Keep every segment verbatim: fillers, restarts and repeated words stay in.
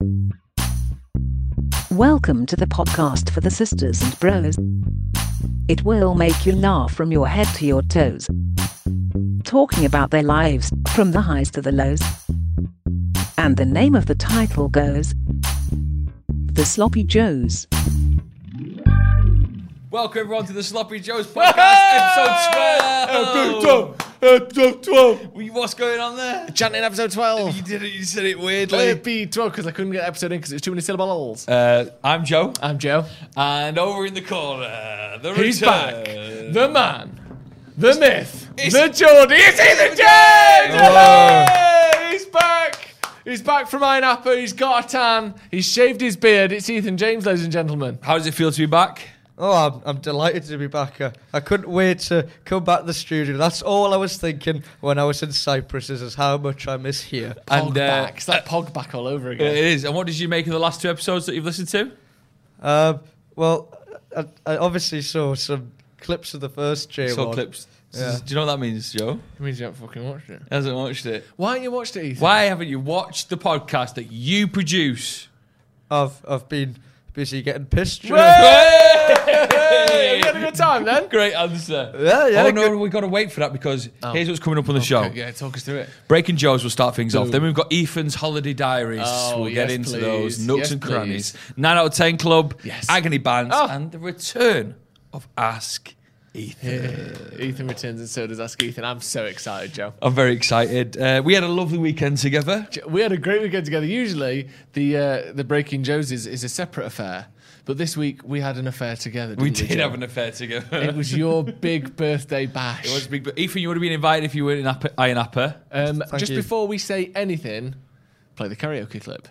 Welcome to the podcast for the sisters and bros. It will make you laugh from your head to your toes. Talking about their lives, from the highs to the lows. And the name of the title goes, The Sloppy Joes. Welcome everyone to the Sloppy Joes podcast, episode twelve. Episode twelve. What's going on there? Chanting episode twelve. You did it. You said it Let weirdly. it be twelve because I couldn't get episode in because it was too many syllables. Uh, I'm Joe, I'm Joe. and over in the corner, the He's return. back. The man. The myth. It's- the Geordie. It's Ethan James! Hello. Hey, he's back. He's back from Iron Apple. He's got a tan. He's shaved his beard. It's Ethan James, ladies and gentlemen. How does it feel to be back? Oh, I'm, I'm delighted to be back. Uh, I couldn't wait to come back to the studio. That's all I was thinking when I was in Cyprus, is, is how much I miss here. Pog And, uh, back. It's like Pog back all over It again. is. And what did you make of the last two episodes that you've listened to? Um, well, I, I obviously saw some clips of the first J one. Saw clips. Yeah. Do you know what that means, Joe? It means you haven't fucking watched it. Hasn't watched it. Why haven't you watched it, Ethan? Why haven't you watched the podcast that you produce? I've, I've been busy getting pissed. Hey! Hey! You had a good time then? Great answer. Yeah, yeah. Oh no, good. we've got to wait for that because Oh. here's what's coming up on the show. Okay, yeah, talk us through it. Breaking Joes will start things off. Boom. Then we've got Ethan's Holiday Diaries. Oh, we'll get yes, into please. those nooks Yes, and please. crannies. nine out of ten Club, Yes. Agony Bands, Oh. and the return of Ask Ethan. Ethan returns and so does Ask Ethan. I'm so excited, Joe. I'm very excited. Uh, we had a lovely weekend together. We had a great weekend together. Usually, the uh, the Breaking Joes is, is a separate affair, but this week we had an affair together. We didn't did Joe? have an affair together. It was your big birthday bash. It was big. But Ethan, you would have been invited if you were in Appa, Iron Appa. Um, Thank just you. before we say anything, play the karaoke clip.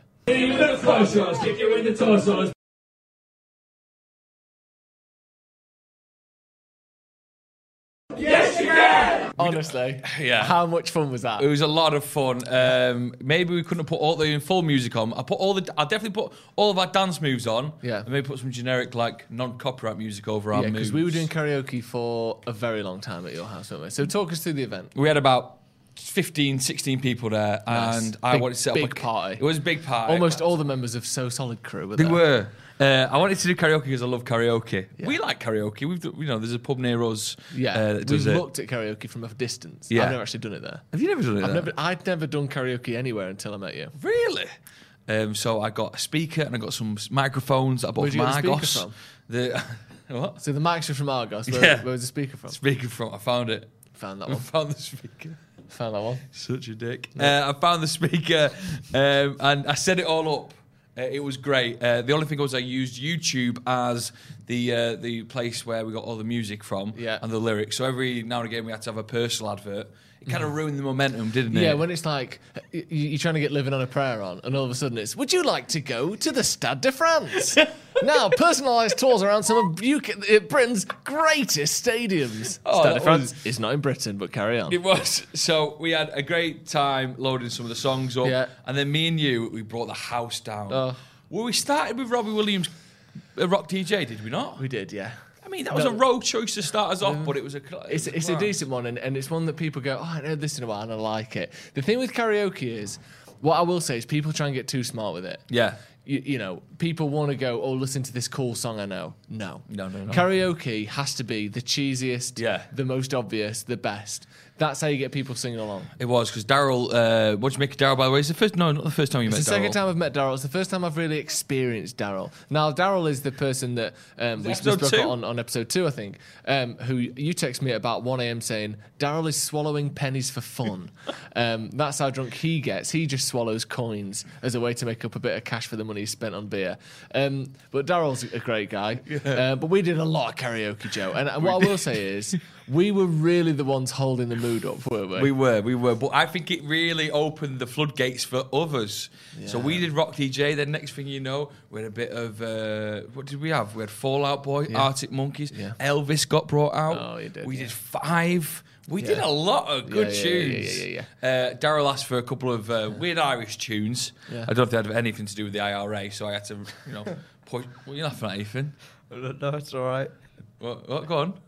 Honestly, Yeah. how much fun was that? It was a lot of fun. Um, maybe we couldn't have put all the full music on. I put all the. I definitely put all of our dance moves on. Yeah. And maybe put some generic like non-copyright music over our Yeah, moves. because we were doing karaoke for a very long time at your house, weren't we? So talk us through the event. We had about fifteen, sixteen people there, Nice. and I Big- wanted to set up big a party. It was a big party. Almost all the members of So Solid Crew were They there. were. Uh, I wanted to do karaoke because I love karaoke. Yeah. We like karaoke. We've, done- you know, there's a pub near us. Yeah, uh, that we've does it. looked at karaoke from a distance. Yeah. I've never actually done it there. Have you never done it? I've there? never, I'd never done karaoke anywhere until I met you. Really? Um, so I got a speaker and I got some s- microphones that I bought Where'd from you get the Argos. speaker from? The what? So the mics are from Argos. Where, Yeah. where was the speaker from? Speaker from. I found it. Found that I one. found the speaker. Found that one. Such a dick. Uh, I found the speaker um, and I set it all up. Uh, it was great. Uh, the only thing was I used YouTube as the uh, the place where we got all the music from Yeah. and the lyrics. So every now and again we had to have a personal advert. It kind of ruined the momentum, didn't it? Yeah, when it's like y- you're trying to get Living on a Prayer on, and all of a sudden it's, would you like to go to the Stade de France? Now, personalised tours around some of U K, uh, Britain's greatest stadiums. Oh, Stade de that France was- is not in Britain, but carry on. It was. So we had a great time loading some of the songs up. Yeah. And then me and you, we brought the house down. Oh. Well, we started with Robbie Williams, a rock D J, did we not? We did, yeah. I mean, that was No. a rogue choice to start us off, but it was a... it It's, was it's a grand. decent one, and, and it's one that people go, oh, I haven't heard this in a while, and I like it. The thing with karaoke is, what I will say is people try and get too smart with it. Yeah. You, you know, people want to go, oh, listen to this cool song I know. No. No, no, no. Karaoke has to be the cheesiest, Yeah. the most obvious, the best. That's how you get people singing along. It was, because Daryl... Uh, what did you make of Daryl, by the way? It's the first... No, not the first time you It's met the Daryl. second time I've met Daryl. It's the first time I've really experienced Daryl. Now, Daryl is the person that um, we Episode spoke two? about on, on episode two, I think, um, who you text me at about one a.m. saying, Daryl is swallowing pennies for fun. um, that's how drunk he gets. He just swallows coins as a way to make up a bit of cash for the money he spent on beer. Um, but Daryl's a great guy. Uh, but we did a lot of karaoke, Joe. And, and what I will say is, we were really the ones holding the mood up, weren't we? We were, we were. But I think it really opened the floodgates for others. So we did Rock D J. Then next thing you know, we had a bit of... Uh, what did we have? We had Fall Out Boy, Yeah. Arctic Monkeys. Yeah. Elvis got brought out. Oh, you did, We yeah. did Five. We Yeah. did a lot of good Yeah, yeah, tunes. yeah, yeah, yeah, Uh, Daryl asked for a couple of uh, weird Irish tunes. Yeah. I don't know if they had anything to do with the I R A, so I had to, you know, push. What are you laughing at, Ethan? No, it's all right. What? what? Go on.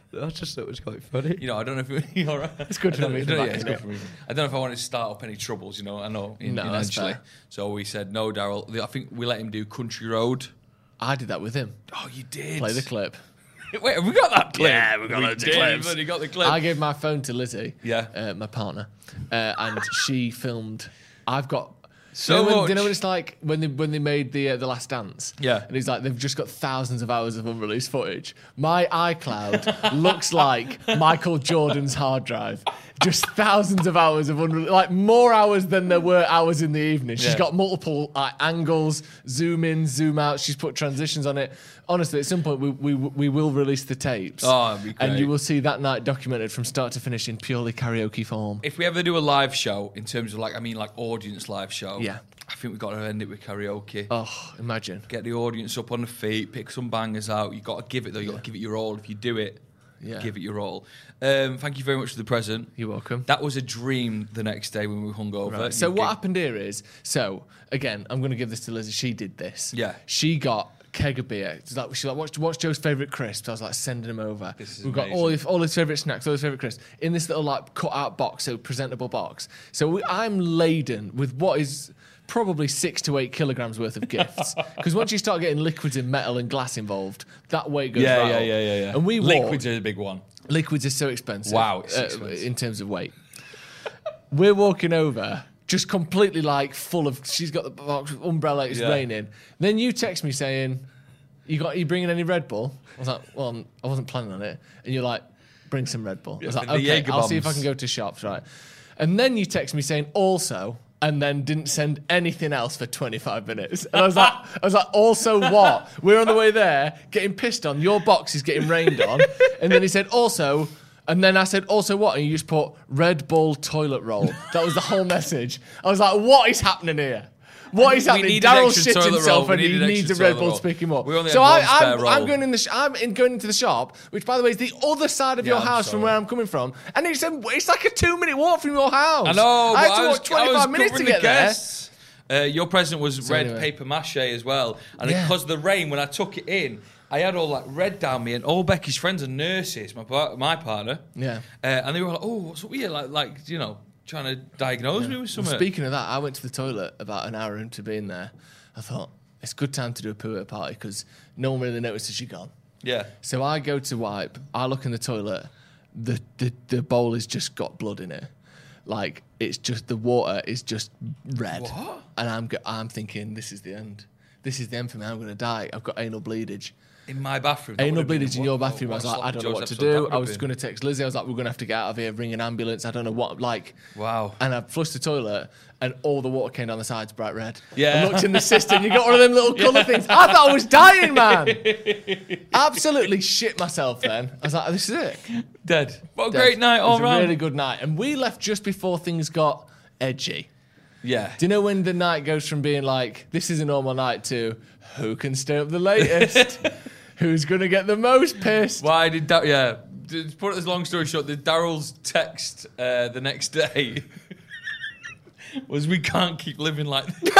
I just thought it was quite funny. You know, I don't know if you're all right. It's good to I don't- know I he's don't- back, yeah, it's isn't good it? for me. I don't know if I wanted to start up any troubles. You know, I know in, No, in that's Edgeley. fair. So we said no, Daryl. I think we let him do Country Road. I did that with him. Oh, you did. Play the clip. Wait, have we got that clip? Yeah, we've got we loads of did. clips. We've got the clip. I gave my phone to Lizzie, Yeah. uh, my partner, uh, and she filmed. I've got So you know when, much. do you know what it's like when they when they made the uh, the Last Dance? Yeah. and he's like they've just got thousands of hours of unreleased footage. My iCloud looks like Michael Jordan's hard drive. Just thousands of hours of unreleased, like more hours than there were hours in the evening. She's Yeah. got multiple uh, angles, zoom in, zoom out. She's put transitions on it. Honestly, at some point we we, we will release the tapes. Oh, it'd be And great. you will see that night documented from start to finish in purely karaoke form. If we ever do a live show, in terms of like, I mean, like audience live show. Yeah. I think we've got to end it with karaoke. Oh, imagine. Get the audience up on the feet, pick some bangers out. You got to give it though. You got to give it your all. If you do it, Yeah. give it your all. Um, thank you very much for the present. You're welcome. That was a dream the next day when we hung over. Right. So You what get- happened here is, so again, I'm going to give this to Lizzie. She did this. Yeah. She got a keg of beer. It's like she's like, what's, what's Joe's favourite crisps? I was like, sending them over. This is We've got all his, all his favourite snacks, all his favourite crisps in this little like cut out box, so presentable box. So we, I'm laden with what is probably six to eight kilograms worth of gifts. Because once you start getting liquids in metal and glass involved, that weight goes Yeah, right yeah, up. yeah, yeah, yeah. And we Liquids walked- are a big one. Liquids are so expensive. Wow, it's uh, expensive. in terms of weight. We're walking over, just completely like full of. She's got the box umbrella. It's Yeah. raining. Then you text me saying, "You got? You bringing any Red Bull?" I was like, "Well, I wasn't planning on it." And you're like, "Bring some Red Bull." I was Yeah, like, the "Okay, Jaeger I'll see if I bombs. can go to shops." Right. And then you text me saying, "Also." And then didn't send anything else for twenty-five minutes. And I was like, I was like, also what? We're on the way there, getting pissed on. Your box is getting rained on. And then he said, also, and then I said, also what? And you just put Red Bull toilet roll. That was the whole message. I was like, what is happening here? What is We happening? needed Daryl extra shit toilet himself roll. We and he needed needs a extra Red toilet Bull roll. to pick him up. We only So had I, one spare I'm, I'm roll. going in the sh- I'm in going into the shop, which by the way is the other side of Yeah, your I'm house from sorry. where I'm coming from, and it's a, it's like a two minute walk from your house. I know. I had but to was, walk twenty-five I was minutes to covering get the there. guests. Uh, your present was So red anyway. paper mache as well, and Yeah. because of the rain, when I took it in, I had all like red down me, and all Becky's friends are nurses. My par- my partner, Yeah. uh, and they were like, "Oh, what's up with you?" Like, like you know, trying to diagnose me with Well, something. speaking of that, I went to the toilet about an hour into being there. I thought it's a good time to do a poo at a party because no one really notices you're gone. yeah, So I go to wipe. I look in the toilet. The the, the bowl has just got blood in it. Like it's just the water is just red. What? And I'm go- I'm thinking this is the end. This is the end for me. I'm going to die. I've got anal bleedage. in my bathroom. That Anal would have been- bleedage in what- your bathroom. I what was like, slap I don't know Joe's what to episode that do. would I have was been. going to text Lizzie. I was like, we're going to have to get out of here, ring an ambulance. I don't know what. Like, Wow. and I flushed the toilet, and all the water came down the sides bright red. Yeah. I looked in the cistern. You got one of them little colour things. I thought I was dying, man. Absolutely shit myself. Then I was like, this is it. Dead. What a Dead. great night It all was a round. really good night, and we left just before things got edgy. Yeah. Do you know when the night goes from being like, this is a normal night to who can stay up the latest? Who's going to get the most pissed? Why did that? Yeah. To put it as long story short, the Daryl's text uh, the next day was, "We can't keep living like this,"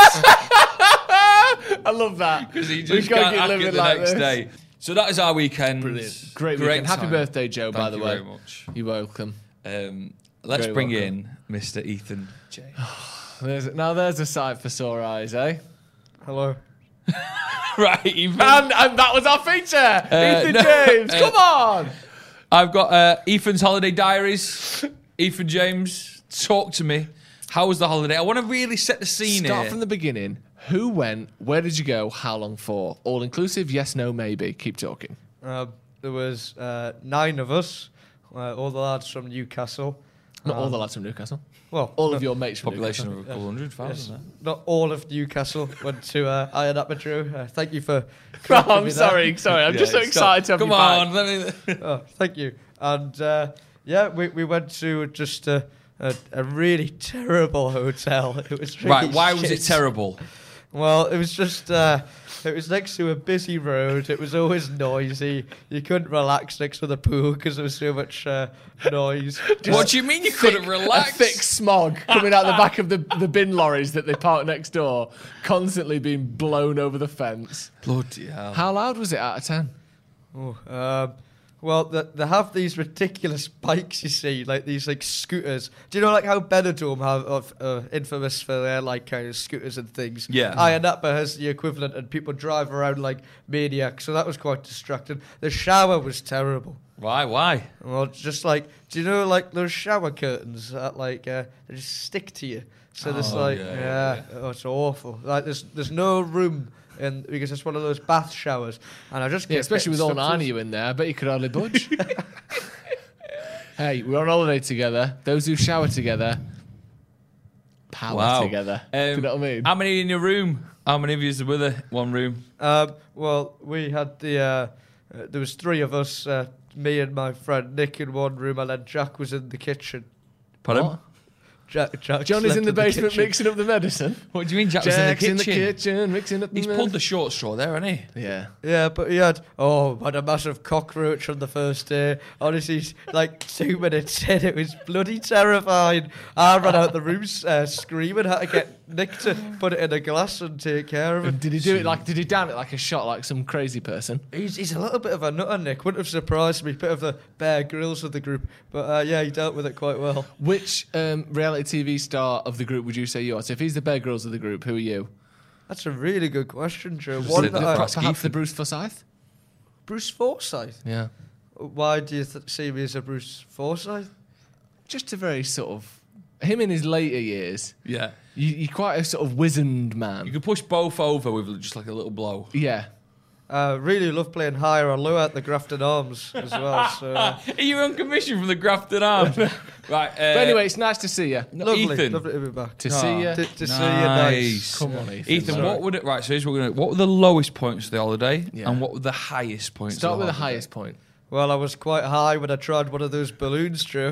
I love that. because he We just can't can't keep hack living it the like next this. day. So that is our weekend. Brilliant. Great weekend. Happy time. birthday, Joe, by Thank the you way. very much. You're welcome. Um, let's Very bring welcome. in Mister Ethan James. There's, now there's a sight for sore eyes, eh? Hello. Right, Ethan. And, and that was our feature! Ethan no, James, uh, come on! I've got uh, Ethan's holiday diaries. Ethan James, talk to me. How was the holiday? I want to really set the scene Start here. from the beginning. Who went? Where did you go? How long for? All inclusive? Yes, no, maybe. Keep talking. Uh, there was uh, nine of us, uh, all the lads from Newcastle. Not all Um, the lads from Newcastle. Well, All no, of your mates from Population Newcastle. of a couple hundred yes, thousand. not all of Newcastle went to uh, Iron Aperture. Uh, thank you for. Oh, correcting I'm me sorry, there. sorry. I'm just so Yeah, excited to have Come you back. on. Let me, Oh, thank you. And uh, yeah, we, we went to just a, a, a really terrible hotel. It was really right, why was it shit. terrible? Well, it was just, uh, it was next to a busy road. It was always noisy. You couldn't relax next to the pool because there was so much uh, noise. What do you mean you couldn't A relax? thick smog coming out the back of the, the bin lorries that they park next door, constantly being blown over the fence. Bloody hell. How loud was it out of ten? Oh, um, Well, the, they have these ridiculous bikes, you see, like these like scooters. Do you know like how Benidorm have of uh, infamous for their like kind of scooters and things? Yeah. Ayia Napa has the equivalent, and people drive around like maniacs. So that was quite distracting. The shower was terrible. Why? Why? Well, it's just like, do you know like those shower curtains that like uh, they just stick to you? So there's Oh, like, yeah, yeah, yeah, oh, it's awful. Like there's there's no room. And because it's one of those bath showers, and I just Yeah, kept especially with getting all stuck nine to- of you in there. I bet you could hardly budge. Hey, we're on holiday together. Those who shower together, power Wow. together. Um, Do you know what I mean? How many in your room? How many of you is with her? One room. Um, well, we had the uh, uh, there was three of us, uh, me and my friend Nick in one room, and then Jack was in the kitchen. Pardon? What? Jack, Jack Johnny's slept in the basement kitchen. mixing up the medicine. What do you mean Jack Jack's was in the kitchen mixing up the He's medicine. pulled the short straw there, hasn't he? Yeah. Yeah, but he had oh, had a massive cockroach on the first day. Honestly, like two minutes in, it was bloody terrifying. I ran out the room uh, screaming, had to get Nick to put it in a glass and take care of it. Did he do it like? Did he down it like a shot, like some crazy person? He's, he's a little bit of a nutter, Nick. Wouldn't have surprised me. Bit of the Bear Grylls of the group, but uh, yeah, he dealt with it quite well. Which um, reality T V star of the group would you say you are? So if he's the Bear Grylls of the group, who are you? That's a really good question, Joe. Just One the- that the I- Perhaps Perhaps the Keith. Bruce Forsyth. Bruce Forsyth. Yeah. Why do you th- see me as a Bruce Forsyth? Just a very sort of him in his later years. Yeah. You, you're quite a sort of wizened man. You could push both over with just like a little blow. yeah. I uh, really love playing higher or lower at the Grafton Arms as well. So uh, Are you on commission from the Grafton Arms? Right. Uh, But anyway, it's nice to see you. lovely, Ethan. lovely to be back. To Oh. see you. To, to see you, nice. Come on, Ethan. Ethan, Sorry. what would it? Right, so here's what we're gonna. What were the lowest points of the holiday, Yeah. and what were the highest points? Start of with the holiday? highest point. Well, I was quite high when I tried one of those balloons, Joe.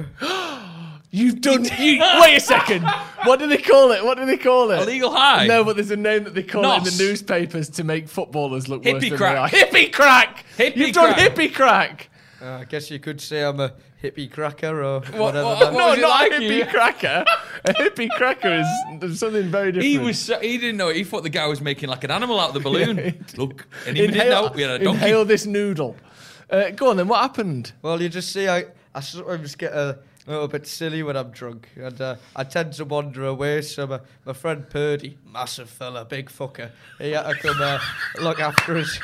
You've done. You, wait a second. What do they call it? What do they call it? Illegal high. No, but there's a name that they call it in Nos. the newspapers to make footballers look worse Hippie than crack. they are. Hippie crack. Hippie You've done crack. hippie crack. Uh, I guess you could say I'm a hippie cracker or What- whatever. what- that- what- No, was it not like a hippie you? cracker. A hippie cracker is something very different. He was. So, he didn't know. He thought the guy was making like an animal out of the balloon. Look, and he didn't Inhale, know. We had a donkey. inhale this noodle. Uh, go on then. What happened? Well, you just see, I, I sometimes get a little bit silly when I'm drunk, and uh, I tend to wander away. So my, my friend Purdy, massive fella, big fucker, he had to come uh, look after us.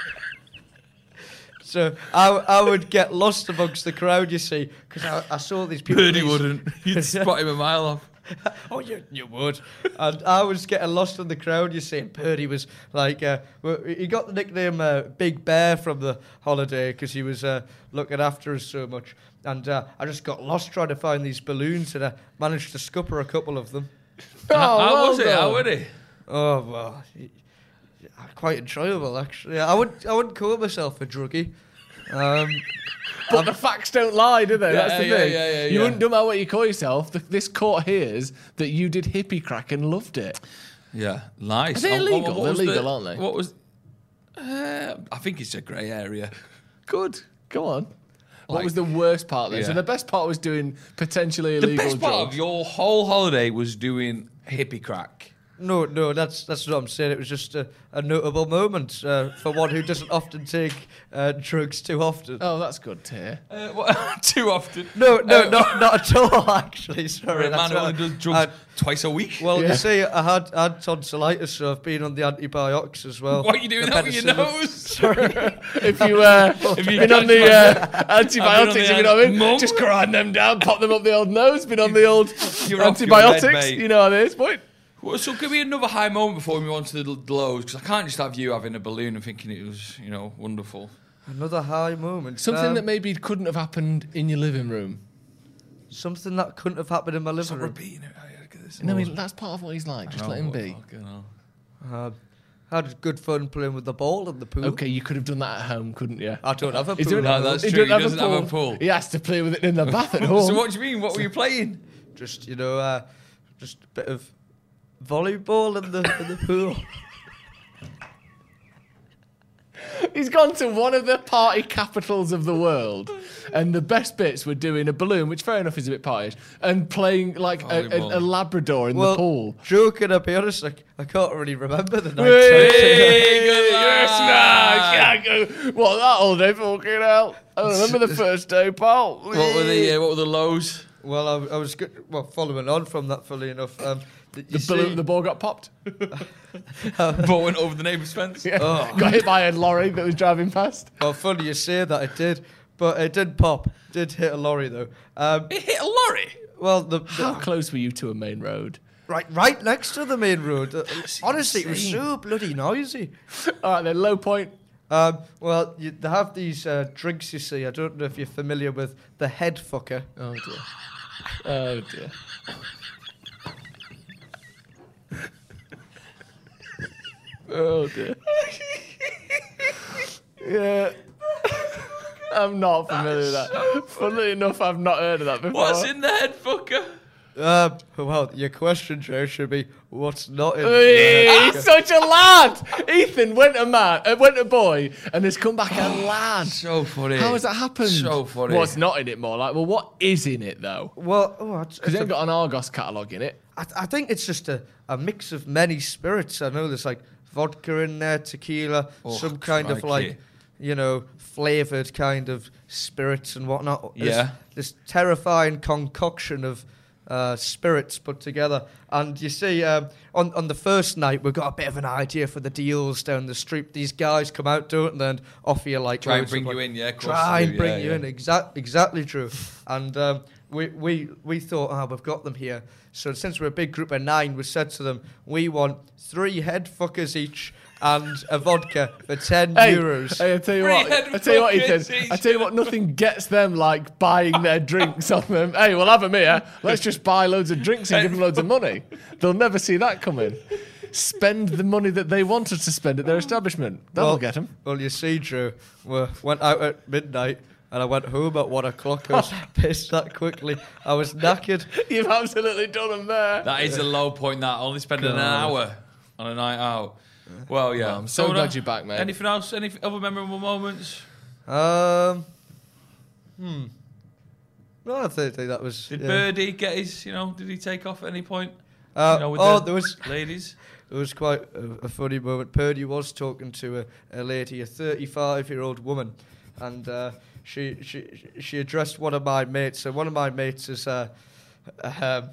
So I, I would get lost amongst the crowd, you see, because I, I saw these people. Birdie these- wouldn't. You'd spot him a mile off. Oh, you, you would. And I was getting lost in the crowd, you see, and Purdy was like, uh, well, he got the nickname uh, Big Bear from the holiday because he was uh, looking after us so much. And uh, I just got lost trying to find these balloons, and I managed to scupper a couple of them. Oh, how, how well was it? How done. would it? Oh, well, y- y- quite enjoyable, actually. I wouldn't, I wouldn't call myself a druggie. Um, But the facts don't lie, do they? Yeah, That's the yeah, thing. yeah, yeah, you yeah. wouldn't dumb out what you call yourself. The, this court hears that you did hippie crack and loved it. Yeah, nice. Are they And illegal? They're was legal, the- aren't they? What was? Uh, I think it's a grey area. Good. Go on. What Like- was the worst part then? So Yeah. the best part was doing potentially The illegal best part drugs. of your whole holiday was doing hippie crack. no, no, that's that's what I'm saying. It was just a, a notable moment uh, for one who doesn't often take uh, drugs too often. Oh, that's good to hear. Uh, what, too often. No, no, Uh, not not at all. Actually, For sorry. a man that's who not- only does drugs I- twice a week. well, Yeah. you see, I had I had tonsillitis, so I've been on the antibiotics as well. what are you doing The that with your penicillin. nose? Sorry. If you uh, If you been on catch the my- uh, I've antibiotics, been on the you know what I mean? Mum? Just grind them down, pop them up the old nose. Been on the old You're off your head, antibiotics. mate. You know how it is, boy. Well, so give me another high moment before we move on to the l- lows, because I can't just have you having a balloon and thinking it was, you know, wonderful. Another high moment. Something Um, that maybe couldn't have happened in your living room. something that couldn't have happened in my living Stop room. repeating it. Oh, yeah, look at this. No, I mean that's part of what he's like. Just Oh, let him what- be. fucking hell. Uh, had good fun playing with the ball in the pool. Okay, you could have done that at home, couldn't you? I don't have a He's pool. doing- No, at home. that's He true. don't He doesn't have a pool. He has to play with it in the bath at home. So what do you mean? What were you playing? Just you know, uh, just a bit of volleyball in the in the pool. He's gone to one of the party capitals of the world, and the best bits were doing a balloon, which fair enough is a bit partyish, and playing like a, a, Volleyball. a Labrador in well, the pool. joking, I'll be honest, I, I can't really remember the night. Hey, good you're a lad. Nah, can't go. What, that all day? Fucking hell. I remember the first day, pal. What were the uh, what were the lows? Well, I, I was good, well following on from that. Fully enough, um, th- you The, balloon, see- the ball got popped. Ball went over the neighbour's fence. Yeah. Oh. Got hit by a lorry that was driving past. Well, funny you say that, it did, but it did pop. Did hit a lorry though. Um, It hit a lorry. well, the, the How close were you to a main road? right, right next to the main road. Uh, honestly, it was insane. so bloody noisy. All right, then, low point. Um, well, you, they have these uh, drinks. You see, I don't know if you're familiar with the head fucker. Oh, dear. Oh, dear. Oh, dear. Yeah. I'm not familiar with that. Funnily enough, I've not heard of that before. What's in the head fucker? Um, well, your question, Joe, should be what's not in Hey, the head he's fucker? such a lad. Ethan went a man, uh, went a boy, and has come back a lad. So funny. How has that happened? So funny. What's not in it more? Like, well, what is in it though? Well, oh, it's, Because it's you ain't a- got an Argos catalogue in it. I, I think it's just a, a mix of many spirits. I know there's like vodka in there, tequila, Oh, some kind of crikey. like, you know, flavoured kind of spirits and whatnot. This- Yeah. This terrifying concoction of uh, spirits put together. And you see, um, on, on the first night, we've got a bit of an idea for the deals down the street. These guys come out, don't they, and offer you like... Try and loads bring of, you like, in, yeah, of course Try they and do, bring yeah, you yeah. in, exact, exactly true. And um, we, we, we thought, oh, we've got them here. So since we're a big group of nine, we said to them, we want three head fuckers each and a vodka for ten Hey, euros. hey, I tell you Free what, head I tell you what, fuckers Ethan. each. I tell you what, nothing gets them like buying their drinks on them. Hey, we'll have them here. Let's just buy loads of drinks and give them loads of money. They'll never see that coming. Spend the money that they wanted to spend at their establishment. That'll Well- get them. Well, you see, Drew, we went out at midnight and I went home at one o'clock. I was pissed that quickly. I was knackered. You've absolutely done them there. That is a low point. That only spending an God. hour on a night out. Well, yeah. Well, I'm so uh, glad you're back, mate. Anything else? Any other memorable moments? Um, hmm. No, I think, think that was. Did yeah. Birdie get his? You know, did he take off at any point? Uh, You know, with oh, the there was ladies. there was quite a, a funny moment. Purdy was talking to a, a lady, a thirty-five-year-old woman, and uh, she she she addressed one of my mates. So one of my mates is uh, um,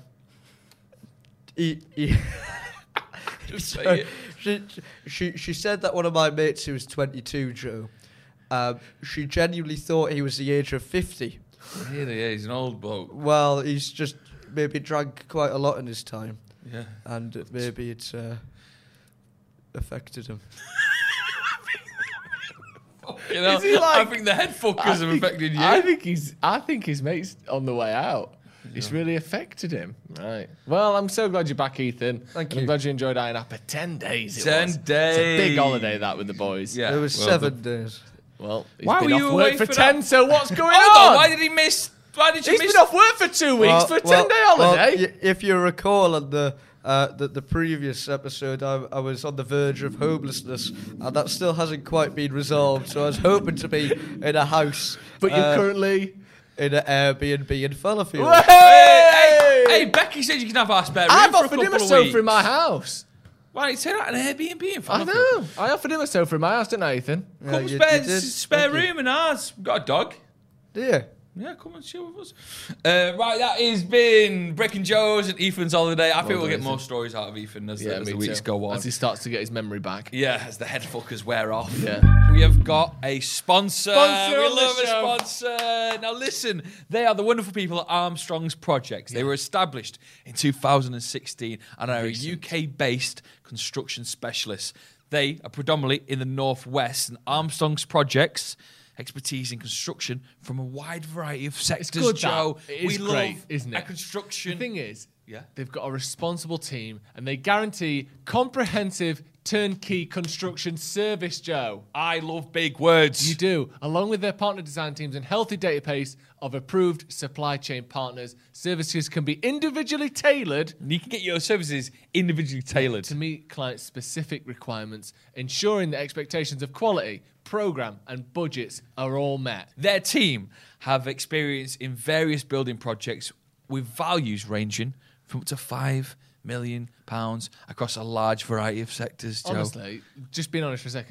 he, he Just say So it. she, she she said that one of my mates who was twenty-two, Joe, um, she genuinely thought he was the age of fifty. Really, yeah, he's an old bloke. Well, he's just maybe drank quite a lot in his time, Yeah. and uh, maybe it's uh, affected him. You know, Is he I like- think the head fuckers I have think- affected you. I think he's. I think his mate's on the way out. It's really affected him. Right. Well, I'm so glad you're back, Ethan. Thank And you. I'm glad you enjoyed Iron Apple. Ten days. It Ten was. days. It's a big holiday that with the boys. Yeah. It was well seven done. days. Well, he's Why been were off you work away for, for ten. that? So what's going Hold on. on? Why did he miss? Why did you He's miss? been off work for two weeks Well- for a well- ten-day well, holiday. y- if you recall on the, uh, the the previous episode, I, I was on the verge of homelessness, and that still hasn't quite been resolved. So I was hoping to be in a house, but you're uh, currently. in an Airbnb in Fallowfield. Hey, hey, hey, Becky said you can have our spare room I've for a offered him couple a of sofa weeks. in my house. Why didn't you say that? An Airbnb in I Fallowfield? know. I offered him a sofa in my house, didn't I, Ethan? Yeah, Come you- spare, you did. spare Thank you. room in ours. We've got a dog. Yeah. Yeah, come and chill with us. Uh, right, that has been Breaking Joe's and Ethan's holiday. I think we'll done, get Ethan. more stories out of Ethan as, the, as me the weeks too. go on. As he starts to get his memory back. Yeah, as the head fuckers wear off. Yeah. We have got a sponsor. Sponsor we on the love a show. sponsor. Now listen, they are the wonderful people at Armstrong's Projects. They were established in two thousand sixteen and are a U K-based construction specialist. They are predominantly in the Northwest, and Armstrong's Projects expertise in construction from a wide variety of sectors, good, Joe. that. It is we great, love isn't a it? construction. The thing is, Yeah. they've got a responsible team and they guarantee comprehensive turnkey construction service, Joe. I love big words. You do, along with their partner design teams and healthy database of approved supply chain partners. Services can be individually tailored You can get your services individually tailored. to meet client specific requirements, ensuring that expectations of quality, program, and budgets are all met. Their team have experience in various building projects with values ranging from up to five million pounds across a large variety of sectors, Joe. Honestly, just being honest for a second,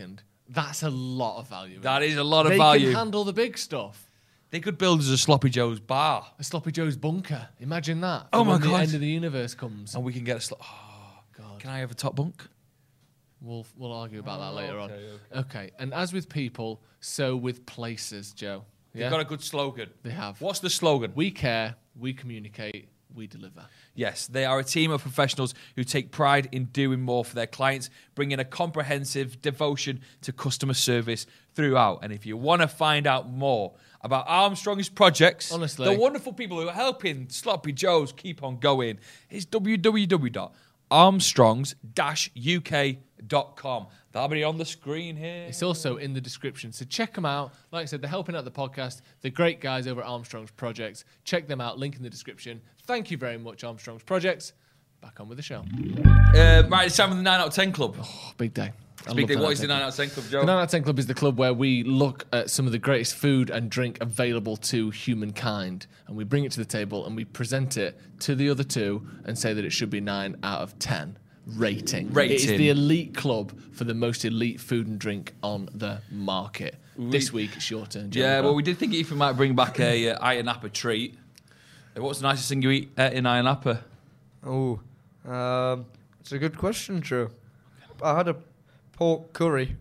That's a lot of value. That is a lot of they value. can handle the big stuff. They could build us a Sloppy Joe's bar. A Sloppy Joe's bunker. Imagine that. Oh for my when God. the end of the universe comes. And we can get a... Slo- oh, God. Can I have a top bunk? We'll we'll argue about that Oh, later on. okay, Okay. And as with people, so with places, Joe. They've Yeah. got a good slogan. They have. What's the slogan? We care, we communicate, we deliver. Yes, they are a team of professionals who take pride in doing more for their clients, bringing a comprehensive devotion to customer service throughout. And if you want to find out more about Armstrong's projects, Honestly. the wonderful people who are helping Sloppy Joe's keep on going, it's w w w dot armstrongs dash u k dot com. That'll be on the screen here. It's also in the description, so check them out. Like I said, they're helping out the podcast. They're great guys over at Armstrong's Projects. Check them out, link in the description. Thank you very much, Armstrong's Projects. Back on with the show. Uh, right, it's time for the nine out of ten club. Oh, big day. I Big love day. the What nine is the out of ten nine out of ten club, Joe? The nine out of ten Club is the club where we look at some of the greatest food and drink available to humankind, and we bring it to the table and we present it to the other two and say that it should be nine out of ten. Rating. Rating. It is the elite club for the most elite food and drink on the market. This week, it's your turn, Joe. Yeah, well, we did think Ethan might bring back a uh, Iron Napa treat. Uh, What's the nicest thing you eat uh, in Iron Napa? Oh, um, it's a good question, Joe. I had a pork curry.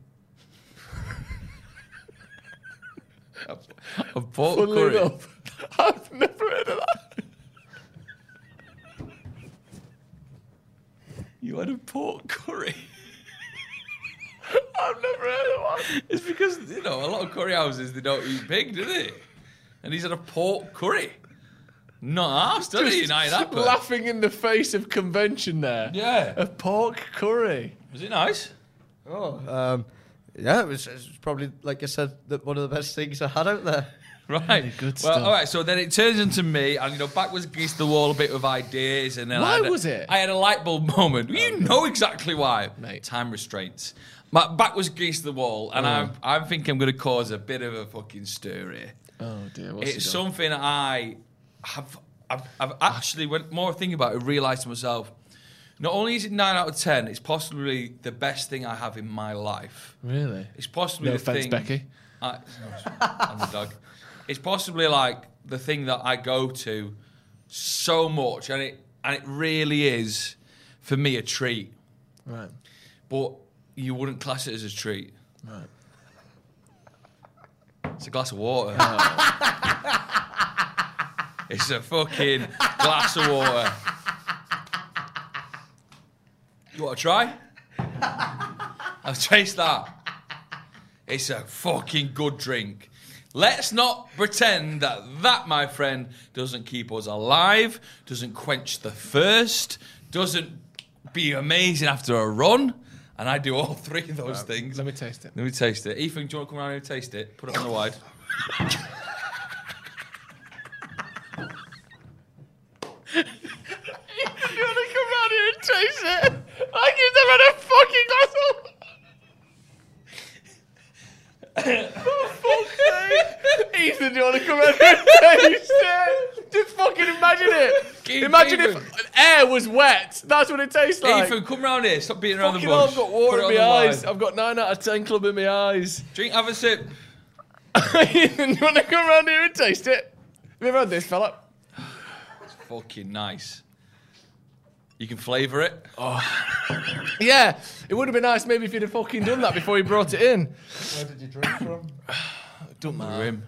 A pork Funnily curry. enough, I've never heard of that. You had a pork curry. I've never heard of one. It's because, you know, a lot of curry houses, they don't eat pig, do they? And he's had a pork curry. Not asked, does he, in Iron Napa? Laughing in the face of convention there. Yeah. A pork curry. Was it nice? Oh, um, yeah, it was, it was probably, like I said, the, one of the best things I had out there. Right. good well, stuff. all right, so then it turns into me, and, you know, backwards against the wall a bit with ideas. And then Why I had a- was it? I had a light bulb moment. You know exactly why. Mate. Time restraints. My back was against the wall, and I'm, I'm thinking I'm going to cause a bit of a fucking stir here. Oh, dear. What's It's he done? something I have, I've, I've actually, when more I think about it, realised to myself, not only is it nine out of ten, it's possibly the best thing I have in my life. Really? It's possibly No the offence, thing... Becky. I, I'm the dog. It's possibly like the thing that I go to so much, and it and it really is, for me, a treat. Right. But you wouldn't class it as a treat. Right. It's a glass of water. It's a fucking glass of water. You want to try? I'll taste that. It's a fucking good drink. Let's not pretend that that, my friend, doesn't keep us alive, doesn't quench the thirst, doesn't be amazing after a run. And I do all three of those things. Let me taste it. Let me taste it. Ethan, do you want to come around here and taste it? Put it on the wide. You want to come round here and taste it? Like you've never had a fucking glass of... For fuck's sake. Ethan, do you want to come round here and taste it? Just fucking imagine it. Keep Imagine Ethan. if air was wet. That's what it tastes like. Ethan, come round here. Stop beating around the Fucking bush. hell, I've got water Put in it my on the eyes. wide. I've got nine out of ten club in my eyes. Drink, have a sip. Ethan, do you want to come round here and taste it? Have you ever had this, fella? It's fucking nice. You can flavour it. Yeah, it would have been nice maybe if you'd have fucking done that before you brought it in. Where did you drink from? Don't matter. Rim.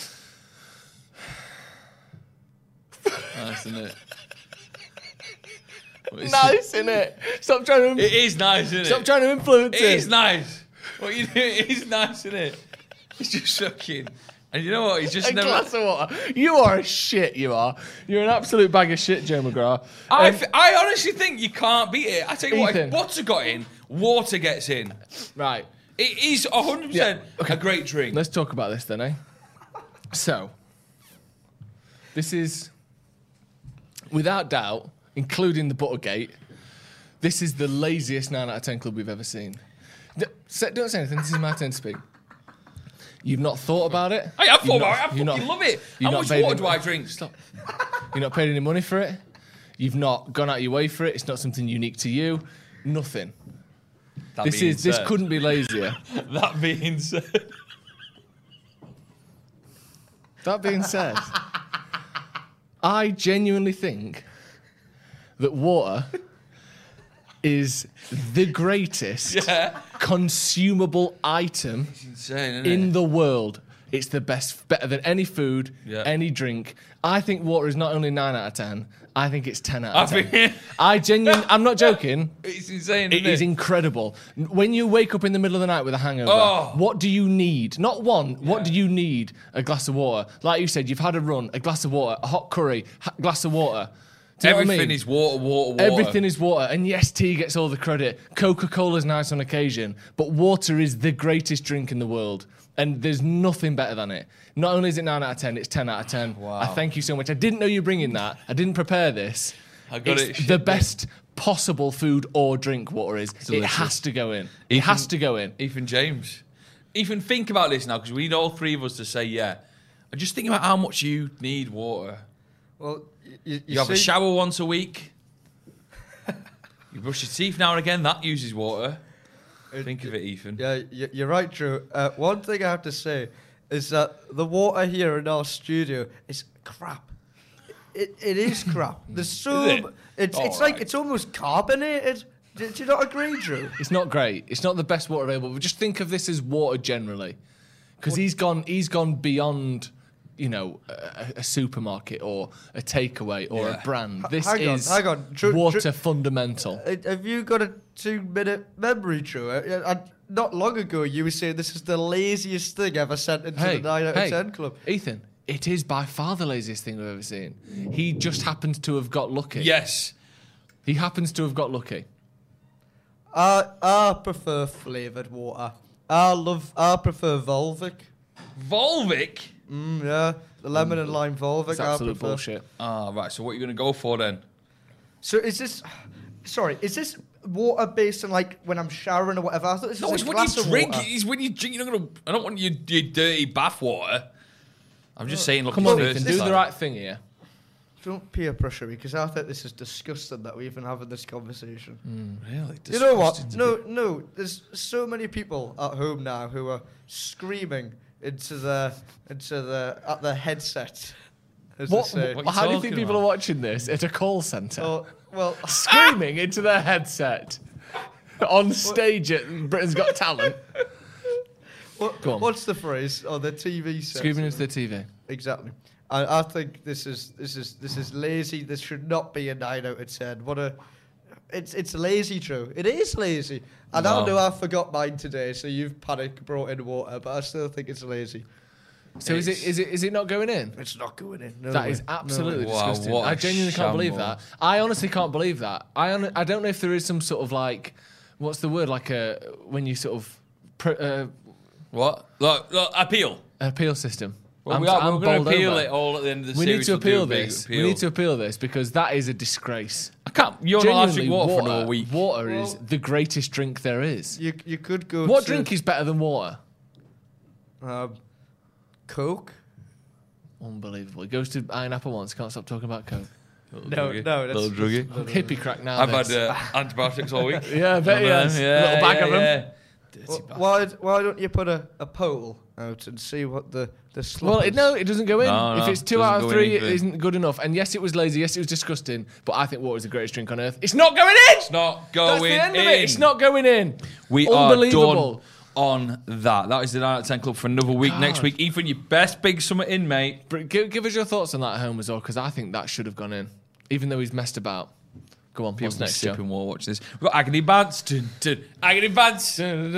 Nice, isn't it? What is Nice, innit? Stop trying to It is nice, isn't it? stop trying to influence It it. is nice. What you do, it is nice, isn't it? It's just sucking. And you know what? He's just A never. glass of water. You are a shit. You are. You're an absolute bag of shit, Joe McGrath. I, Um, f- I honestly think you can't beat it. I tell you what, Ethan. if butter got in, water gets in. right. It is one hundred percent Yeah, okay. a great drink. Let's talk about this then, eh? So, this is, without doubt, including the Buttergate, this is the laziest nine out of ten club we've ever seen. D- say- Don't say anything. This is my turn to speak. You've not thought about it. I have thought You've about not- it. I fucking you've not- love it. you've How not much paid water any- do I drink? Stop. You've not paid any money for it. You've not gone out your way for it. It's not something unique to you. Nothing. That This being is this said- couldn't be lazier. That being said, That being said, I genuinely think that water is the greatest yeah, consumable item it's insane, isn't in it? the world. It's the best, better than any food, Yeah. any drink. I think water is not only nine out of ten. I think it's ten out I of ten. think- I genuinely, I'm not joking. It's insane. It Isn't is it? incredible. When you wake up in the middle of the night with a hangover, Oh. what do you need? Not one. What do you need? A glass of water. Like you said, you've had a run, a glass of water, a hot curry, ha- glass of water. Do you know what I Everything mean? is water, water, water. Everything is water. And yes, tea gets all the credit. Coca-Cola's nice on occasion. But water is the greatest drink in the world. And there's nothing better than it. Not only is it nine out of ten, it's ten out of ten. Wow. I thank you so much. I didn't know you were bringing that. I didn't prepare this. I got it's it. the Shit, best possible food or drink water is. It delicious. has to go in. It Ethan- has to go in. Ethan James. Ethan, think about this now, because we need all three of us to say yeah. And just think about how much you need water. Well, you, you, You have a see- shower once a week. You brush your teeth now and again. That uses water. Think of it, Ethan. Yeah, y- you're right, Drew. Uh, one thing I have to say is that the water here in our studio is crap. It, it is crap. There's so Is it? m- it's All it's like right. it's almost carbonated. Do, do you not agree, Drew? It's not great. It's not the best water available. But just think of this as water generally, because he's gone. He's gone beyond, you know, a, a supermarket or a takeaway or Yeah. a brand. H- This hang on, is hang on. Drew- water Drew- fundamental. Uh, Have you got a two-minute memory, Drew? Uh, uh, not long ago, you were saying this is the laziest thing ever sent into Hey, the nine out hey, of ten club. Ethan, it is by far the laziest thing I've ever seen. He just happens to have got lucky. Yes. He happens to have got lucky. I I prefer flavoured water. I love. I prefer Volvic. Volvic? Mm, yeah, the lemon and lime Volvic. It's I absolute prefer. bullshit. Ah, right. So what are you going to go for then? So is this? Sorry, is this water based on like when I'm showering or whatever? I thought this No, was it's a when glass you of drink. water. It's when you drink. You're not going to... I don't want your, your dirty bath water. I'm just saying, look, Come at on, the Ethan, first do the side. right thing here. Don't peer pressure me because I think this is disgusting that we even having this conversation. Really? You know what? Disgusting to No, be- no. There's so many people at home now who are screaming into the into the at the headset. As What, they say. what- you how do you think talking people about? are watching this at a call centre? Oh, well, Screaming into their headset on stage at Britain's Got Talent. what, Go on. what's the phrase on the T V set? Screaming into the T V. Exactly. I, I think this is this is this is lazy. This should not be a nine out of ten. What a it's it's lazy, True. It is lazy. And I No. know I forgot mine today, so you've panic brought in water, but I still think it's lazy. So is it is it is it not going in? It's not going in. No That way. is No absolutely way. Wow, disgusting. what a I genuinely can't believe shambles. that. I honestly can't believe that. I hon- I don't know if there is some sort of like, what's the word, like a when you sort of pr- uh, What? Look, look, appeal. appeal system. Well, I'm- we are, I'm we're going bowled to appeal over. it all at the end of the We series. need to We'll do appeal a big this. appeal. We need to appeal this because that is a disgrace. I can't. You're not allowed to drink Genuinely, water, for another week. water is Well- the greatest drink there is. You you could go. What to, drink is better than water? um, Coke? Unbelievable. It goes to Iron Apple once. Can't stop talking about Coke. Little No, druggy. no, that's Little druggy. Hippie crack now. I've this. had uh, antibiotics all week. Yeah, I bet he And, has. uh, yeah, Little bag yeah, of 'em. yeah. Dirty Wh- bastard. Why why don't you put a, a poll out and see what the the slop Well, is? it, no, it doesn't go in. No, if no, it's two doesn't out go of in three, either. it isn't good enough. And yes, it was lazy. Yes, it was disgusting. But I think water is the greatest drink on earth. It's not going in. It's not That's going the end in. of it. It's not going in. We are Unbelievable. done on that. That is the nine out of ten club for another week. God. Next week, Ethan, you best big summer in, mate. But give, give us your thoughts on that at home as well, because I think that should have gone in, even though he's messed about. Go on, People what's be next, Joe? sipping water. Watch this. We've got agony bants. Dun, dun. Agony bants.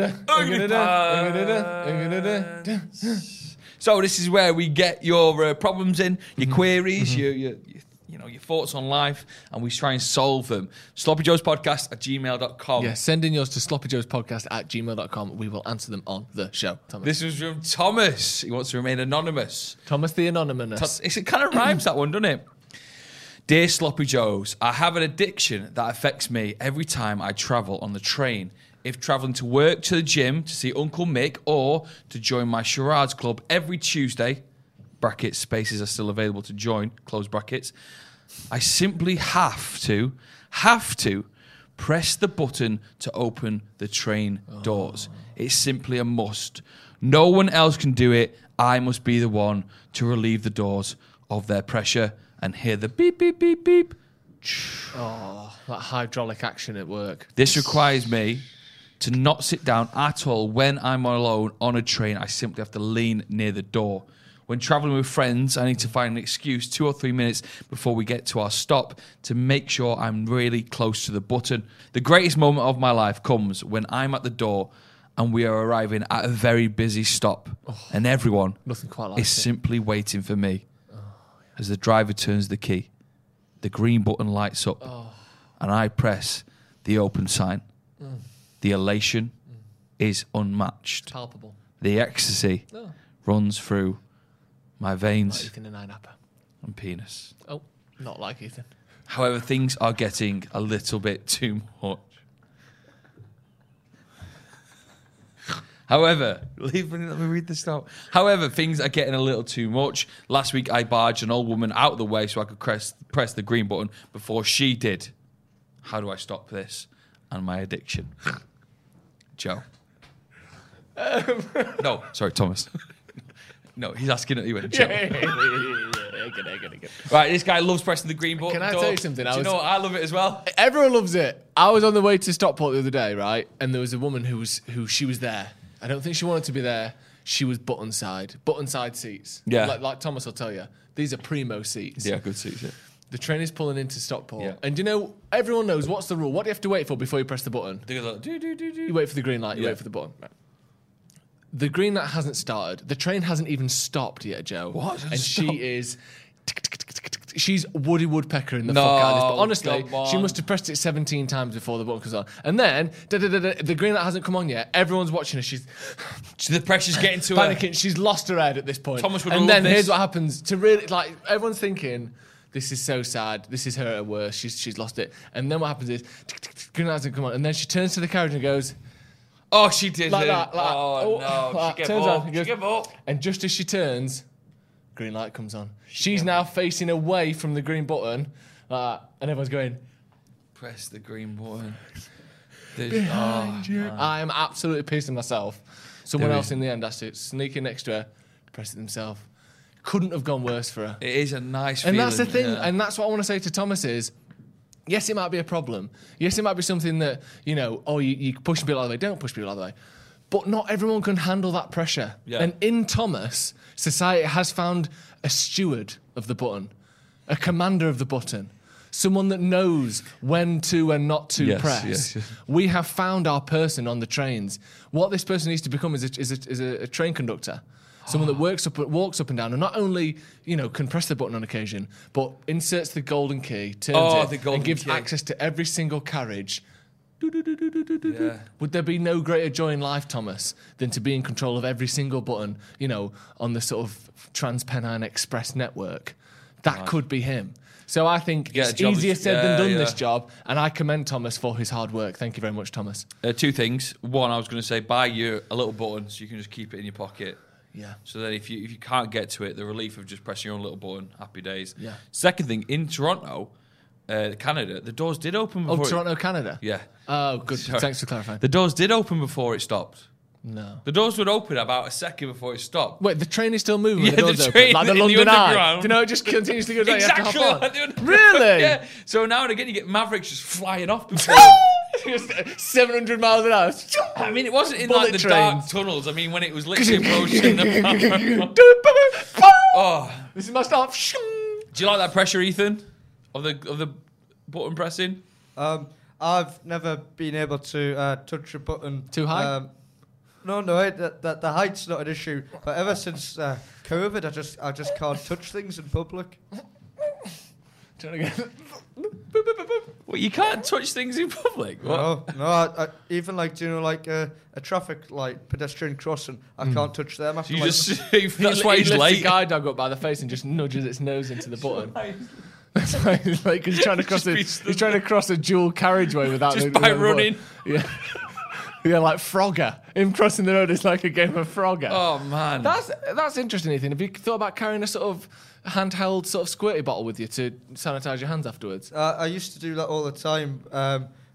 So this is where we get your uh, problems in, your Mm-hmm. queries, your, your, your you know your thoughts on life, and we try and solve them. sloppy joes podcast at gmail dot com. Yeah, send in yours to sloppyjoespodcast at gmail dot com. We will answer them on the show. Thomas, This was from Thomas. He wants to remain anonymous. Thomas the Anonymous. It's, it kind of rhymes, that one, doesn't it? Dear Sloppy Joes, I have an addiction that affects me every time I travel on the train. If travelling to work, to the gym, to see Uncle Mick, or to join my charades club every Tuesday, brackets, spaces are still available to join, close brackets, I simply have to, have to Press the button to open the train doors. It's simply a must. No one else can do it. I must be the one to relieve the doors of their pressure and hear the beep, beep, beep, beep. Oh, that hydraulic action at work. This requires me to not sit down at all when I'm alone on a train. I simply have to lean near the door. When travelling with friends, I need to find an excuse two or three minutes before we get to our stop to make sure I'm really close to the button. The greatest moment of my life comes when I'm at the door and we are arriving at a very busy stop, oh, and everyone nothing quite like is it. simply waiting for me. Oh, yeah. As the driver turns the key, the green button lights up, oh, and I press the open sign. Mm. The elation mm. is unmatched. It's palpable. The ecstasy oh. runs through my veins like Ethan and Nine-Apper. and penis. Oh, not like Ethan. However, things are getting a little bit too much. However, leave me, let me read this out. However, things are getting a little too much. Last week, I barged an old woman out of the way so I could press, press the green button before she did. How do I stop this and my addiction? Joe. Um. No, sorry, Thomas. No, he's asking at you. Joe. Yeah, yeah, yeah, yeah, good, good, good. Right, this guy loves pressing the green button. Can I door. tell you something? Do I you was, know what? I love it as well. Everyone loves it. I was on the way to Stockport the other day, right? And there was a woman who was who she was there. I don't think she wanted to be there. She was button side, button side seats. Yeah. Like, like Thomas will tell you, these are primo seats. Yeah, good seats, yeah. The train is pulling into Stockport. Yeah. And you know, everyone knows what's the rule. What do you have to wait for before you press the button? Do the do do do do. You wait for the green light, you Yeah. wait for the button. Right. The green light hasn't started. The train hasn't even stopped yet, Joe. What? And Stop. she is... She's Woody Woodpecker in the No, fuck out of this. But honestly, come on. she must have pressed it seventeen times before the button comes on. And then, da, da, da, da, the green light hasn't come on yet. Everyone's watching her. She's So the pressure's getting to her. panicking. She's lost her head at this point. Thomas would and love then this. here's what happens. To really, like, everyone's thinking, this is so sad. This is her at her worst. She's, she's lost it. And then what happens is, green light hasn't come on. And then she turns to the carriage and goes... Oh, she did Like it. that, like that. oh, Oh, no. like she gave turns up. on, She goes- gave up. And just as she turns, green light comes on. She's now facing away from the green button, like that, and everyone's going, Press the green button. There's- behind oh, you. man. I am absolutely pissing myself. Someone There else is- in the end has to sneak in next to her, press it themselves. Couldn't have gone worse for her. It is a nice And feeling. that's the thing, yeah. and that's what I want to say to Thomas is, yes, it might be a problem. Yes, it might be something that, you know, oh, you, you push people out of the way. Don't push people out of the way. But not everyone can handle that pressure. Yeah. And in Thomas, society has found a steward of the button, a commander of the button, someone that knows when to and not to Yes, press. yes, yes. We have found our person on the trains. What this person needs to become is a, is a, is a, a train conductor. Someone that works up, walks up and down, and not only you know can press the button on occasion, but inserts the golden key, turns Oh, it, the golden and gives key. access to every single carriage. Yeah. Would there be no greater joy in life, Thomas, than to be in control of every single button, you know, on the sort of Transpennine Express network? That Right. could be him. So I think Get a it's job easier as- said yeah, than done, yeah. this job, and I commend Thomas for his hard work. Thank you very much, Thomas. Uh, two things. One, I was going to say, buy you a little button so you can just keep it in your pocket. Yeah. So then if you if you can't get to it, the relief of just pressing your own little button, happy days. Yeah. Second thing, in Toronto, uh, Canada, the doors did open Oh, before it- Toronto, Canada? Yeah. Oh, good. Sorry. Thanks for clarifying. The doors did open before it stopped. No. The doors would open about a second before it stopped. Wait, the train is still moving. Yeah, when the, the doors train open. Like the in the London Eye. underground. Do you know it just continuously goes down? You have to Exactly. hop on. like the under- Really? Yeah. So now and again, you get Mavericks just flying off before. Just seven hundred miles an hour. I mean, it wasn't in Bullet like the trains. dark tunnels. I mean, when it was literally approaching the. Oh, This is my stop. do you like that pressure, Ethan? Of the of the button pressing? Um, I've never been able to uh, touch a button Too high? Um, no, no, it, that, that the height's not an issue. But ever since uh, COVID, I just I just can't touch things in public. Trying to get. Well, you can't touch things in public. What? No, no, I, I, even like do you know like a, a traffic light, pedestrian crossing, I can't touch them. After You like, just that's He- why he he's lifts late. a guide dog up by the face and just nudges its nose into the button. That's why he's like, 'cause he's trying to cross Just a, beats the- he's trying to cross a dual carriageway without Just the, by without the button. running. Yeah, yeah, like Frogger. Him crossing the road is like a game of Frogger. Oh man, That's that's interesting, Ethan. Have you thought about carrying a sort of handheld sort of squirty bottle with you to sanitize your hands afterwards? uh, I used to do that all the time, um,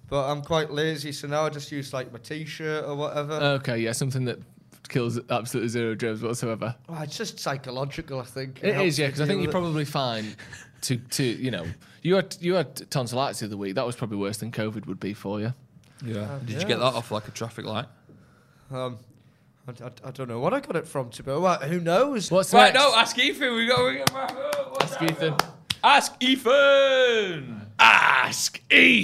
but I'm quite lazy, so now I just use like my t-shirt or whatever. Okay, yeah, something that kills absolutely zero germs whatsoever. Well, it's just psychological, I think. It helps is, yeah, me because I think deal you're with it. probably fine to, to you know, you had you had tonsillitis the other week. That was probably worse than COVID would be for you. Yeah. Uh, Did yeah. you get that off like a traffic light? Um, I, I, I don't know what I got it from, to be well, who knows? What's Right, next? no, ask Ethan. We got. We got oh, what's Ask that? Ethan. Ask Ethan. Ask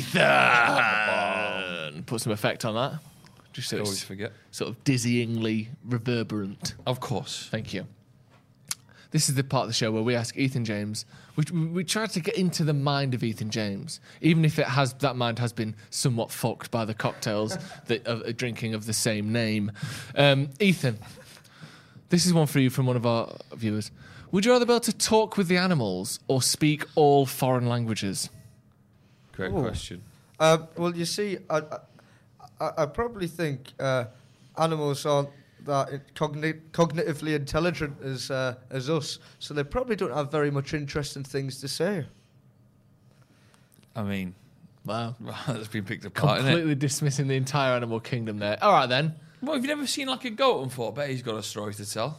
Ethan. Put some effect on that. Just so I always it's forget. sort of dizzyingly reverberant. Of course. Thank you. This is the part of the show where we ask Ethan James. We, we, we try to get into the mind of Ethan James, even if it has that mind has been somewhat fucked by the cocktails that of uh, drinking of the same name. Um, Ethan, this is one for you from one of our viewers. Would you rather be able to talk with the animals or speak all foreign languages? Great Ooh. question. Um, well, you see, I, I, I probably think uh, animals aren't that cogni- cognitively intelligent as uh, as us, so they probably don't have very much interesting things to say. I mean, Wow. that's been picked apart, isn't it? Completely dismissing the entire animal kingdom there. All right, then. Well, have you never seen like a goat on foot? I bet he's got a story to tell.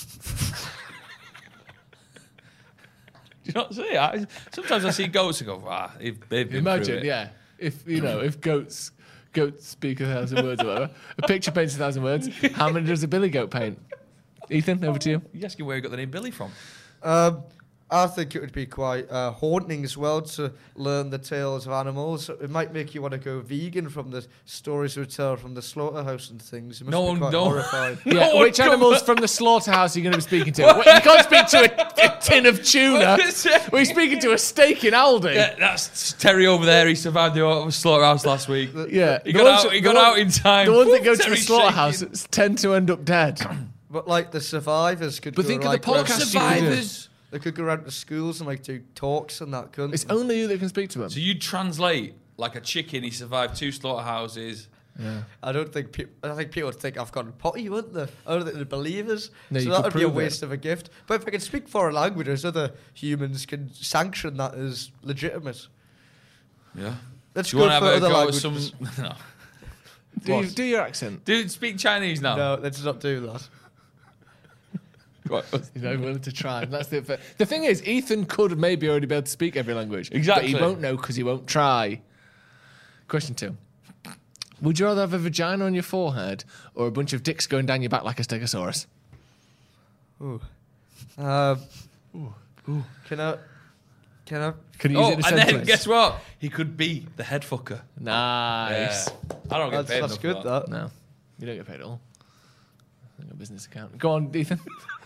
Do you not see? I, sometimes I see goats and go, ah, they've, they've been through Imagine, it. yeah, if you know, if goats goats speak a thousand words or whatever, a picture paints a thousand words. How many does a billy goat paint? Ethan, over to you. You asking where he got the name Billy from? Um, I think it would be quite uh, haunting as well to learn the tales of animals. It might make you want to go vegan from the stories we tell from the slaughterhouse and things. It must No be one- quite no- horrifying. Yeah, No, which come animals on. from the slaughterhouse are you going to be speaking to? What, you can't speak to a, a tin of tuna. We're speaking to a steak in Aldi. Yeah, that's Terry over there. He survived the slaughterhouse last week. Yeah, He the got ones- out. He the got one- out in time. The ones that go to Terry's the slaughterhouse shaking. tend to end up dead. But like the survivors could But go think of like the round- podcast you could do. Survivors. They could go around to schools and like do talks and that. Couldn't It's they? only you that can speak to them. So you translate like a chicken. He survived two slaughterhouses. I don't think people. I think people would think I've gone potty, wouldn't they? I don't think they'd believe us. No, so you that could would be a prove it. waste of a gift. But if I can speak foreign languages, other humans can sanction that as legitimate. Yeah. Let's Do you go want to for have a other go at languages. some? No. do, you, What? do your accent. Dude, speak Chinese now. No, let's not do that. Right. He's not willing to try. That's the the thing is, Ethan could maybe already be able to speak every language. Exactly. But he won't know because he won't try. Question two. Would you rather have a vagina on your forehead or a bunch of dicks going down your back like a stegosaurus? Ooh. Um, Can I? Can I? Can you use Oh, it in a and then sentence? guess what? He could be the head fucker. Nice. Yeah. I don't get That's, paid that's enough good. for That. No, you don't get paid at all. I think a business account. Go on, Ethan.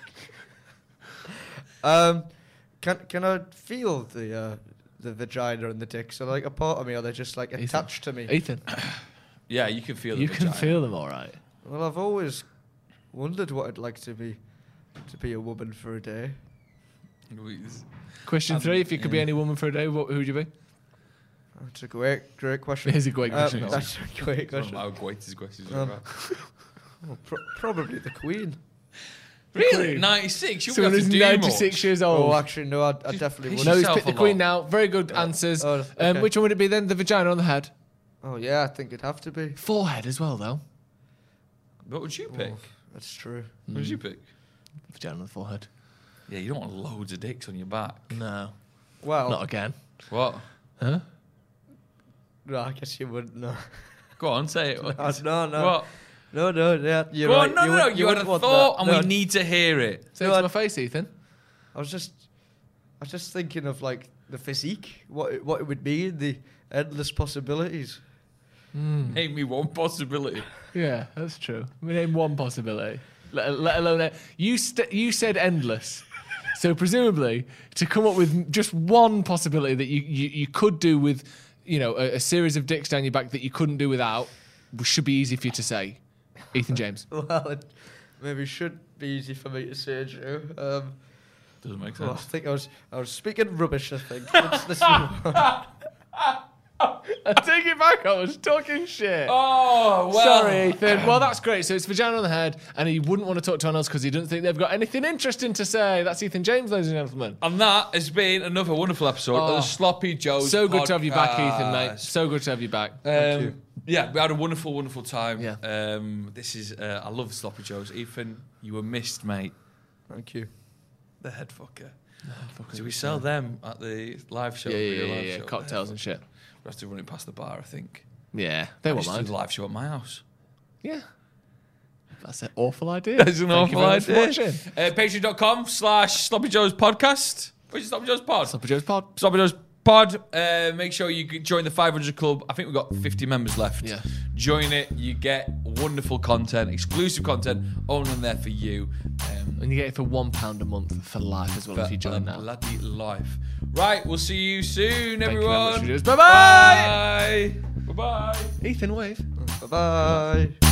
Um, can can I feel the uh, the vagina and the dicks? Are they like a part of me, or are they just like Ethan. attached to me? Ethan, Yeah, you can feel the you can vagina. feel them all right. Well, I've always wondered what it'd like to be to be a woman for a day. Question Um, three: if you could be yeah. any woman for a day, what, who would you be? That's a great, great question. It is a great question. Um, that's a great One of question. my greatest questions Um, ever. Oh, pro- probably the Queen. Really? Queen. ninety-six? You'll Someone be who's able to do ninety-six much. years Oh, old. actually, no, I, I Just definitely piss no, would. he's yourself picked the a queen lot. now. Very good answers. Oh, Um, okay. which one would it be then? The vagina on the head? Oh, yeah, I think it'd have to be. Forehead as well, though. What would you pick? Oh, that's true. What would you pick? Vagina on the forehead. Yeah, you don't want loads of dicks on your back. No, Well, not again. What? Huh? no, I guess you wouldn't know. Go on, say it. No, no, no. What? No, no, yeah, you're Go right. on, no, no, no. wouldn't- You, had a wouldn't want thought, that. and No, we need to hear it. Say No, it to I- my face, Ethan. I was just, I was just thinking of like the physique, what it, what it would be, the endless possibilities. Name me one possibility. Yeah, that's true. We name one possibility, let, let alone you. St- you said endless, so presumably to come up with just one possibility that you, you, you could do with, you know, a, a series of dicks down your back that you couldn't do without, should be easy for you to say. Ethan James. Well, it maybe should be easy for me to say, Joe. Um, Doesn't make well, I sense. think I was, I was speaking rubbish. I think. Let's, let's move on. I take it back. I was talking shit. Oh, well. Sorry, Ethan. Well, that's great. So it's vagina on the head, and he wouldn't want to talk to anyone else because he doesn't think they've got anything interesting to say. That's Ethan James, ladies and gentlemen. And that has been another wonderful episode of Oh. the Sloppy Joe's So good to have you back, podcast. Ethan, mate. So good to have you back. Um, you. Yeah, we had a wonderful, wonderful time. Yeah. Um, this is, uh, I love Sloppy Joe's. Ethan, you were missed, mate. Thank you. The head fucker. Do we sell them at the live show? Yeah, yeah, The yeah, live yeah. show? Cocktails and shit. We have to run it past the bar, I think. Yeah, they I won't used to do mind. the live show at my house. Yeah. That's an awful idea. That's an Thank you awful very much for idea. watching. Uh, Patreon.com slash Sloppy Joe's podcast. Which is Sloppy Joe's pod? Sloppy Joe's pod. Sloppy Joe's pod. Uh, make sure you join the five hundred Club. I think we've got fifty members left. Yeah. Join it. You get wonderful content, exclusive content, only on there for you. Um, And you get it for one pound a month for life as well for if you join a now. bloody life. Right, we'll see you soon, Thank you very everyone. much for doing this. Bye-bye. Bye. Bye-bye. Ethan, wave. Bye bye.